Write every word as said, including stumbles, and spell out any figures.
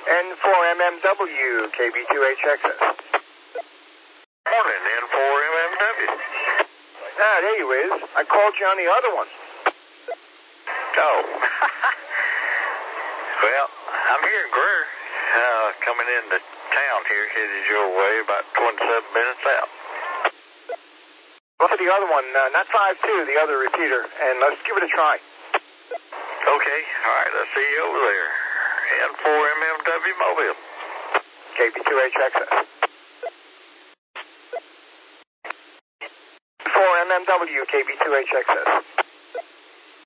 N four M M W, K B two H X S. Morning, N four M M W. Ah, there you is. I called you on the other one. Oh. Well, I'm here in Greer, uh, coming into town here, headed your way, about twenty-seven minutes out. Go for the other one, uh, not five two, the other repeater, and let's give it a try. Okay, all right, I'll see you over there. N four M M W Mobile. K B two H X S. N four M M W, K B two H X S.